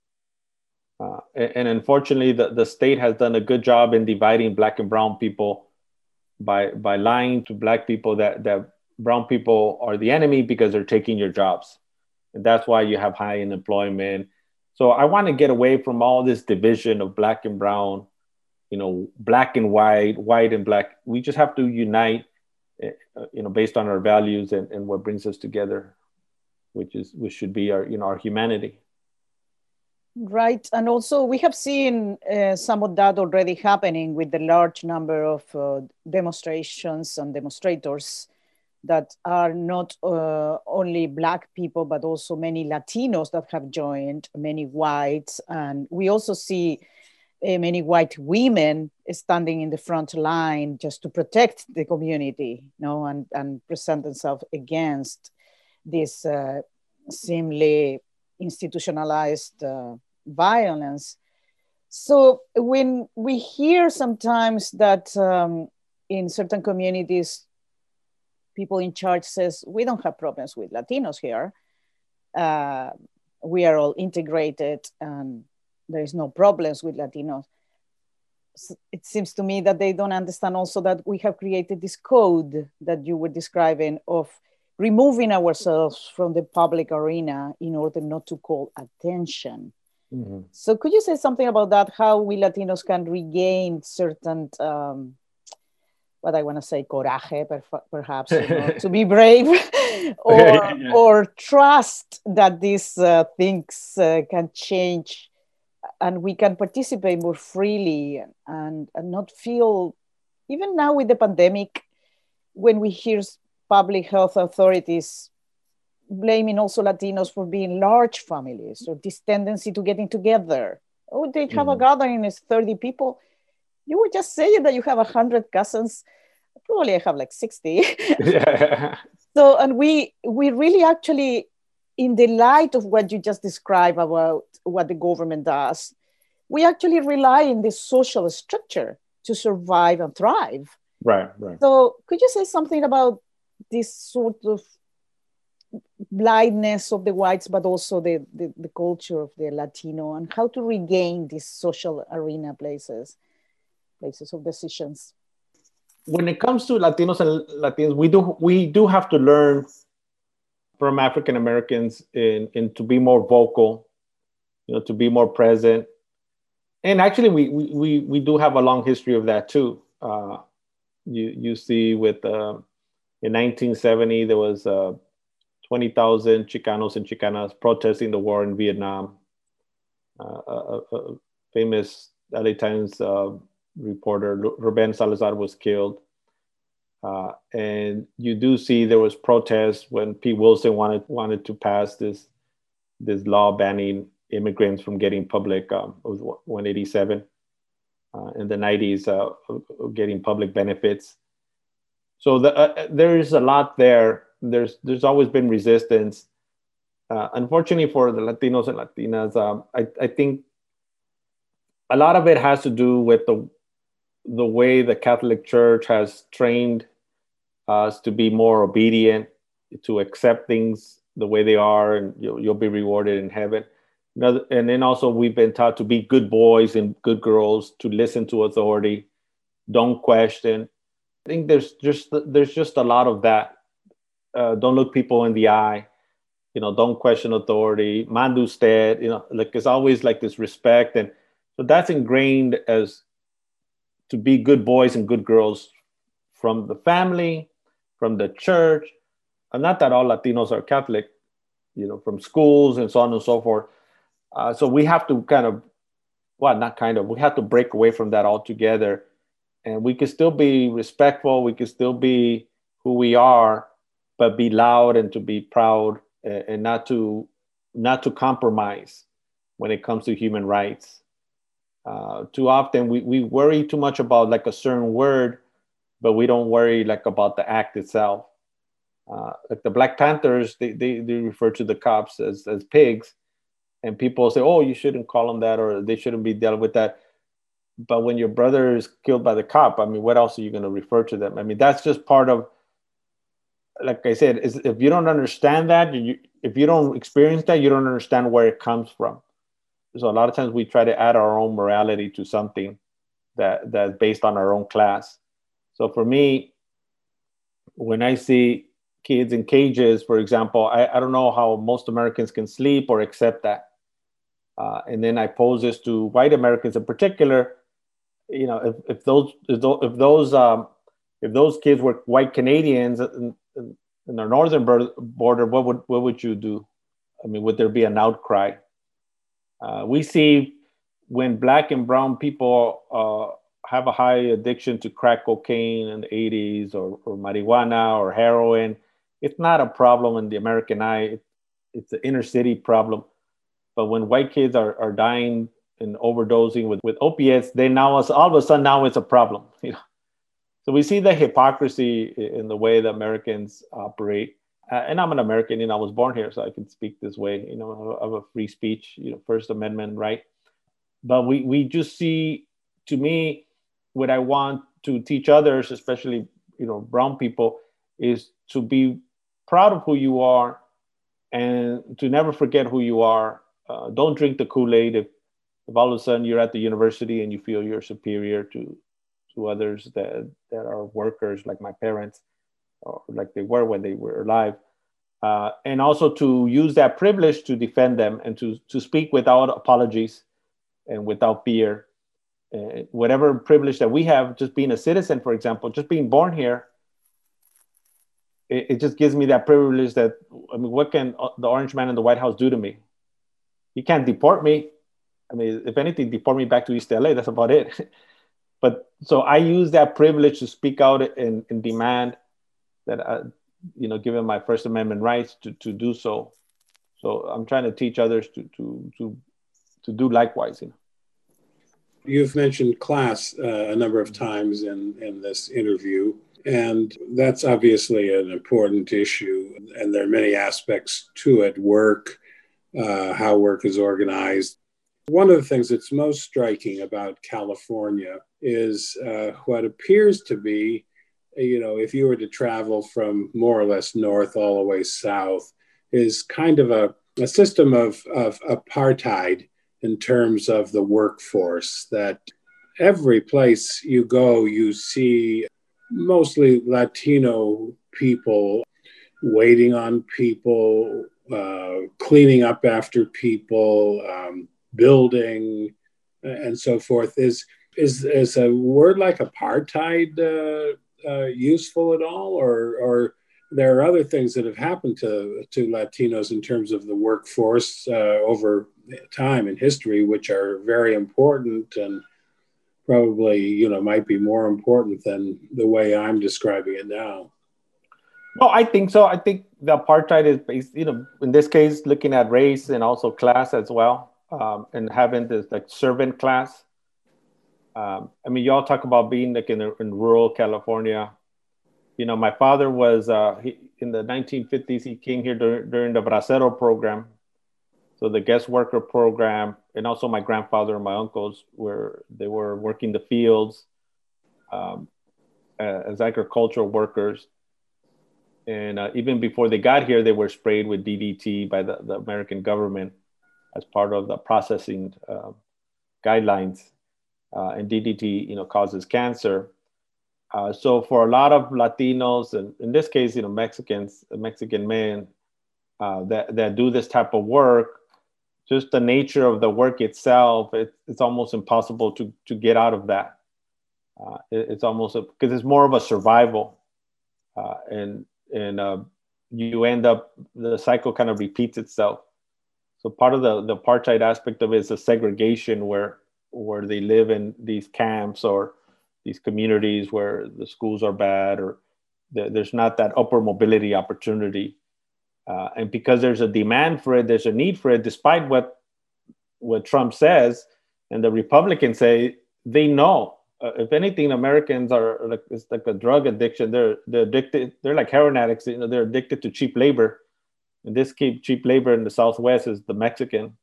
Uh, and, and unfortunately, the, the state has done a good job in dividing Black and brown people by, by lying to Black people that, that brown people are the enemy because they're taking your jobs. And that's why you have high unemployment. So I want to get away from all this division of Black and brown, you know, Black and white, white and Black. We just have to unite, uh, you know, based on our values and, and what brings us together, which is, which should be our, you know, our humanity. Right. And also we have seen uh, some of that already happening with the large number of uh, demonstrations and demonstrators that are not uh, only Black people, but also many Latinos that have joined, many whites. And we also see uh, many white women standing in the front line just to protect the community, you know, and, and present themselves against this uh, seemingly institutionalized uh, violence. So when we hear sometimes that um, in certain communities, people in charge says, we don't have problems with Latinos here. Uh, we are all integrated and there is no problems with Latinos. So it seems to me that they don't understand also that we have created this code that you were describing of removing ourselves from the public arena in order not to call attention. Mm-hmm. So could you say something about that, how we Latinos can regain certain um, what I want to say, coraje, perhaps, you know, to be brave, or, yeah. or trust that these uh, things uh, can change and we can participate more freely and, and not feel, even now with the pandemic, when we hear public health authorities blaming also Latinos for being large families or this tendency to getting together. Oh, they have mm-hmm. a gathering, it's thirty people. You were just saying that you have one hundred cousins. Probably I have like sixty. Yeah. So, and we we really actually, in the light of what you just described about what the government does, we actually rely on this social structure to survive and thrive. Right, right. So could you say something about this sort of blindness of the whites, but also the, the, the culture of the Latino and how to regain these social arena places, places of decisions? When it comes to Latinos and Latinas, we do we do have to learn from African Americans in, in to be more vocal, you know, to be more present, And actually, we, we, we do have a long history of that too. Uh, you, you see with, uh, in nineteen seventy, there was uh, twenty thousand Chicanos and Chicanas protesting the war in Vietnam. Uh, a, a famous L A Times uh, reporter, Ruben Salazar, was killed. Uh, and you do see there was protests when Pete Wilson wanted wanted to pass this this law banning immigrants from getting public, um, it was one eighty-seven uh, in the nineties, uh, getting public benefits. So the, uh, there is a lot there. There's there's always been resistance. Uh, unfortunately for the Latinos and Latinas, um, I, I think a lot of it has to do with the the way the Catholic Church has trained us to be more obedient, to accept things the way they are, and you'll, you'll be rewarded in heaven. And then also we've been taught to be good boys and good girls, to listen to authority, don't question. I think there's just there's just a lot of that. Uh, don't look people in the eye, you know, don't question authority, man usted, you know, like it's always like this respect. And so that's ingrained as to be good boys and good girls from the family, from the church. And not that all Latinos are Catholic, you know, from schools and so on and so forth. Uh, so we have to kind of, well, not kind of, we have to break away from that altogether. And we can still be respectful, we can still be who we are, but be loud and to be proud, and, and not to not to compromise when it comes to human rights. Uh, too often we, we worry too much about like a certain word, but we don't worry like about the act itself. Uh, like the Black Panthers, they, they, they refer to the cops as, as pigs. And people say, oh, you shouldn't call them that, or they shouldn't be dealt with that. But when your brother is killed by the cop, I mean, what else are you going to refer to them? I mean, that's just part of, like I said, is if you don't understand that, you, if you don't experience that, you don't understand where it comes from. So a lot of times we try to add our own morality to something that that's based on our own class. So for me, when I see kids in cages, for example, I, I don't know how most Americans can sleep or accept that. Uh, and then I pose this to white Americans in particular. You know, if, if those if those if those, um, if those kids were white Canadians in, in, in our northern border, what would what would you do? I mean, would there be an outcry? Uh, we see when Black and brown people uh, have a high addiction to crack cocaine in the eighties, or, or marijuana or heroin, it's not a problem in the American eye. It, it's an inner city problem. But when white kids are, are dying and overdosing with, with opiates, they now, all of a sudden, now it's a problem. You know? So we see the hypocrisy in the way the Americans operate. Uh, and I'm an American, and I was born here, so I can speak this way, you know, of a free speech, you know, First Amendment right. But we, we just see, to me, what I want to teach others, especially, you know, brown people, is to be proud of who you are and to never forget who you are. Uh, don't drink the Kool-Aid if, if all of a sudden you're at the university and you feel you're superior to to others that, that are workers, like my parents, or like they were when they were alive. Uh, and also to use that privilege to defend them and to, to speak without apologies and without fear. Uh, whatever privilege that we have, just being a citizen, for example, just being born here, it, it just gives me that privilege that, I mean, what can the orange man in the White House do to me? He can't deport me. I mean, if anything, deport me back to East L A. That's about it. But so I use that privilege to speak out and, and demand that, I, you know, given my First Amendment rights to, to do so. So I'm trying to teach others to to to to do likewise. You know. You've mentioned class uh, a number of times in, in this interview, and that's obviously an important issue. And there are many aspects to it: work, uh, how work is organized. One of the things that's most striking about California is uh, what appears to be, you know, if you were to travel from more or less north all the way south, is kind of a, a system of, of apartheid in terms of the workforce, that every place you go, you see mostly Latino people waiting on people, uh, cleaning up after people, um, building, and so forth. Is is is a word like apartheid uh, uh, useful at all, or or there are other things that have happened to to Latinos in terms of the workforce uh, over time in history, which are very important and probably, you know, might be more important than the way I'm describing it now. No, I think so. I think the apartheid is based, you know, in this case, looking at race and also class as well, um, and having this like servant class. Um, I mean, y'all talk about being like in, in rural California. You know, my father was uh, he, in the nineteen fifties. He came here dur- during the Bracero program, so the guest worker program, and also my grandfather and my uncles were they were working the fields um, as agricultural workers. And uh, even before they got here, they were sprayed with D D T by the, the American government as part of the processing uh, guidelines. Uh, and D D T, you know, causes cancer. Uh, so for a lot of Latinos, and in this case, you know, Mexicans, Mexican men uh, that that do this type of work, just the nature of the work itself, it, it's almost impossible to to get out of that. Uh, it, it's almost because it's more of a survival, uh, and and uh, you end up, the cycle kind of repeats itself. So part of the, the apartheid aspect of it is a segregation where where they live in these camps or these communities where the schools are bad or the, there's not that upper mobility opportunity. Uh, and because there's a demand for it, there's a need for it, despite what what Trump says and the Republicans say, they know. Uh, if anything, Americans are like, it's like a drug addiction. They're they're addicted. They're like heroin addicts. You know, they're addicted to cheap labor. And this cheap labor in the Southwest is the Mexican.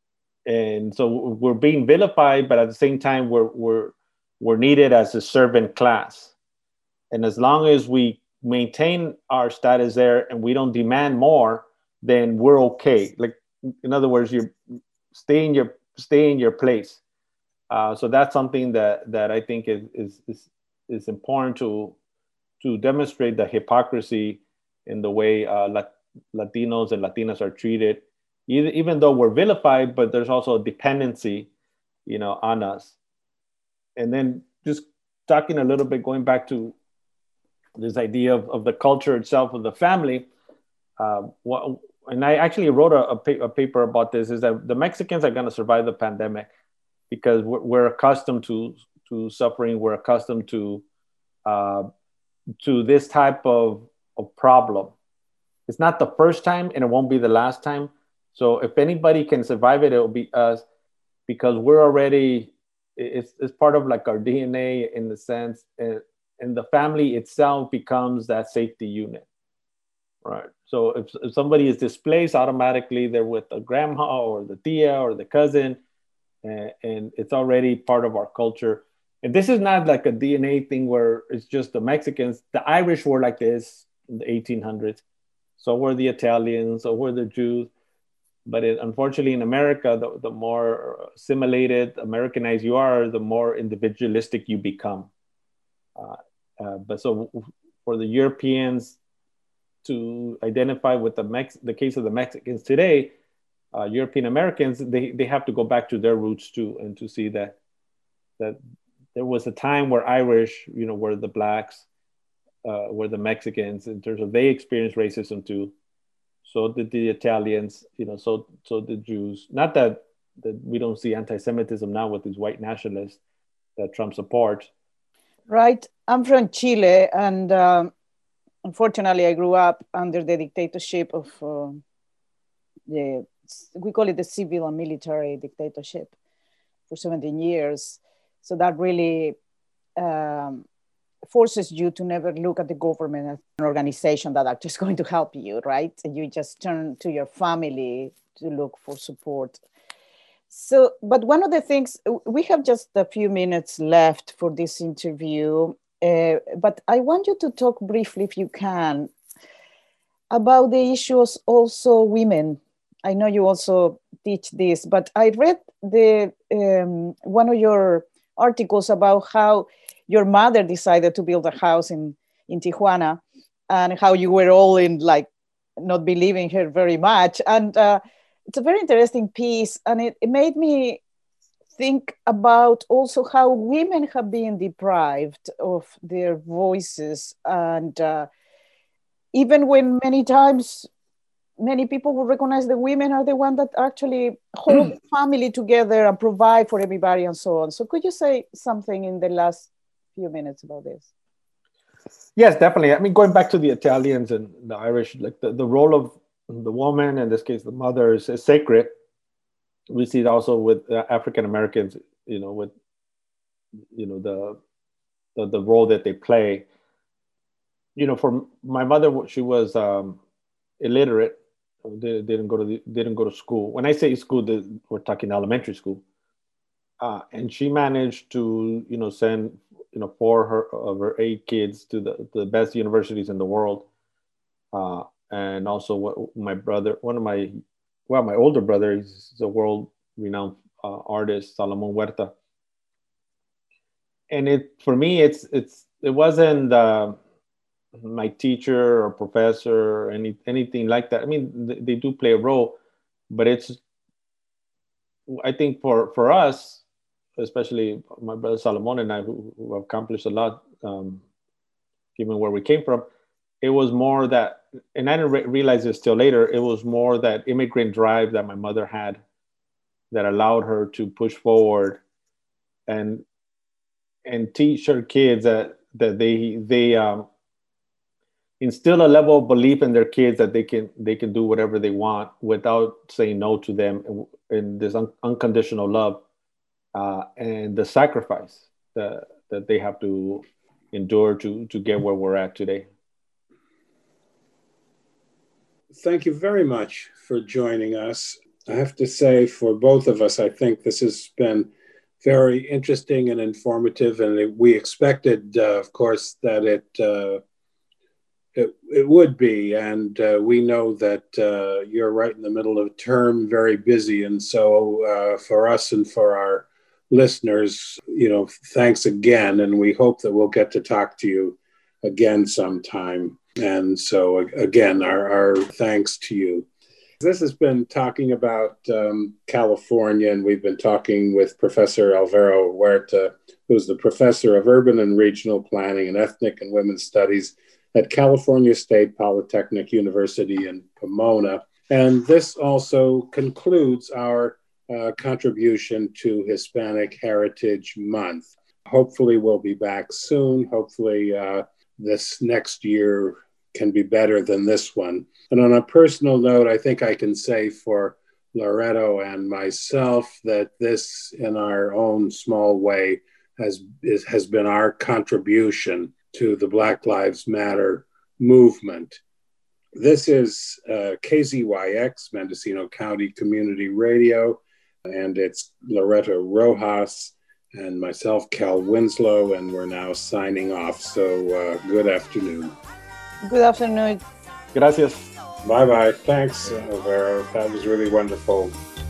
And so we're being vilified, but at the same time, we're we're we're needed as a servant class. And as long as we maintain our status there and we don't demand more, then we're okay. Like, in other words, you stay in your stay in your place. Uh, so that's something that that I think is is is, is important to to demonstrate the hypocrisy in the way uh, Lat- Latinos and Latinas are treated, even, even though we're vilified, but there's also a dependency, you know, on us. And then just talking a little bit, going back to this idea of, of the culture itself of the family. Uh, what, and I actually wrote a, a, pa- a paper about this, is that the Mexicans are going to survive the pandemic because we're, we're accustomed to, to suffering. We're accustomed to, uh, to this type of, of problem. It's not the first time and it won't be the last time. So if anybody can survive it, it will be us, because we're already, it's, it's part of like our D N A in the sense, and, and the family itself becomes that safety unit, right? So if, if somebody is displaced, automatically they're with the grandma or the tia or the cousin, and, and it's already part of our culture. And this is not like a D N A thing where it's just the Mexicans. The Irish were like this in the eighteen hundreds. So were the Italians, so were the Jews. But it, unfortunately, in America, the, the more assimilated, Americanized you are, the more individualistic you become. Uh, uh, but so for the Europeans to identify with the Mex- the case of the Mexicans today, uh, European Americans, they, they have to go back to their roots too, and to see that that there was a time where Irish, you know, were the blacks, uh, were the Mexicans, in terms of they experienced racism too. So did the Italians, you know, so so did Jews. Not that, that we don't see anti-Semitism now with these white nationalists that Trump supports. Right. I'm from Chile, and um, unfortunately, I grew up under the dictatorship of uh, the, we call it the civil and military dictatorship for seventeen years. So that really um, forces you to never look at the government as an organization that are just going to help you, right? And you just turn to your family to look for support. So, but one of the things, we have just a few minutes left for this interview, uh, but I want you to talk briefly, if you can, about the issues also women. I know you also teach this, but I read the um, one of your articles about how your mother decided to build a house in, in Tijuana, and how you were all in like not believing her very much. And uh, it's a very interesting piece. And it, it made me think about also how women have been deprived of their voices. And uh, even when many times, many people will recognize the women are the ones that actually hold the family together and provide for everybody and so on. So could you say something in the last few minutes about this? Yes, definitely. I mean, going back to the Italians and the Irish, like the, the role of the woman, in this case, the mother, is, is sacred. We see it also with uh, African Americans, you know, with, you know, the, the, the role that they play. You know, for my mother, she was um, illiterate. They, they didn't go to the, didn't go to school. When I say school, they, we're talking elementary school. Uh, and she managed to, you know, send, you know, four of her, of her eight kids to the, the best universities in the world. Uh, and also what my brother, one of my, well, my older brother, he's a world-renowned uh, artist, Salomon Huerta. And it, for me, it's, it's, it wasn't uh, my teacher or professor or any, anything like that. I mean, they, they do play a role, but it's, I think for, for us, especially my brother Salomon and I, who, who have accomplished a lot, um, given where we came from, it was more that, and I didn't re- realize this till later, it was more that immigrant drive that my mother had that allowed her to push forward and and teach her kids that that they they um, instill a level of belief in their kids that they can they can do whatever they want without saying no to them, in this un- unconditional love. Uh, and the sacrifice that, that they have to endure to, to get where we're at today. Thank you very much for joining us. I have to say, for both of us, I think this has been very interesting and informative, and it, we expected, uh, of course, that it, uh, it it would be, and uh, we know that uh, you're right in the middle of term, very busy, and so uh, for us and for our listeners, you know, thanks again, and we hope that we'll get to talk to you again sometime. And so again, our, our thanks to you. This has been talking about um, California, and we've been talking with Professor Alvaro Huerta, who's the professor of urban and regional planning and ethnic and women's studies at California State Polytechnic University in Pomona. And this also concludes our uh, contribution to Hispanic Heritage Month. Hopefully we'll be back soon. Hopefully uh, this next year can be better than this one. And on a personal note, I think I can say for Loreto and myself that this, in our own small way, has, is, has been our contribution to the Black Lives Matter movement. This is uh, K Z Y X, Mendocino County Community Radio, and it's Loreto Rojas and myself, Cal Winslow, and we're now signing off. So uh, good afternoon. Good afternoon. Gracias. Bye-bye. Thanks, Alvaro. That was really wonderful.